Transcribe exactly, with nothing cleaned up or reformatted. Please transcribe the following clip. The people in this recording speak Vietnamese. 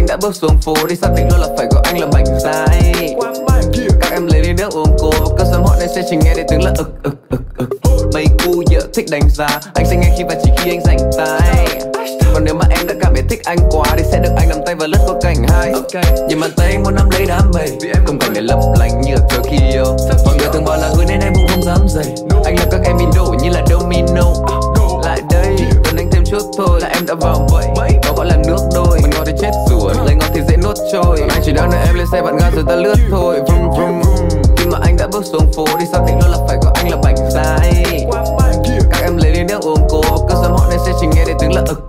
đã bước xuống phố thì xác định luôn là phải gọi anh là bảnh sai. Các em lấy đi nước uống cô và cơn sớm họ nên sẽ chỉ nghe đến tiếng là ực ực ực ực. Mấy cu dở thích đánh giá, anh sẽ nghe khi và chỉ khi anh rảnh tay. Còn nếu mà em đã cảm thấy thích anh quá thì sẽ được anh nắm tay và lướt qua cảnh hai. Nhìn bàn tay anh muốn nắm lấy đám mây, không cảnh để lấp lánh như ở Tokyo. Mọi người thường bảo là hứa nên em cũng không dám dày. Anh làm các em bị đổ như là domino. Lại đây, cần anh thêm chút thôi là em đã vào bẫy. Đó gọi là nước đôi, mình ngọt thì chết rồi, lấy ngọt thì dễ nuốt trôi. Anh chỉ đang đợi em lên xe bạn ga rồi ta lướt thôi. Vroom vroom. Khi mà anh đã bước xuống phố thì xác định luôn là phải gọi anh là bảnh sai. Các em lấy đi nước uống cô và cơn sớm họ nên sẽ chỉ nghe đến tiếng là ực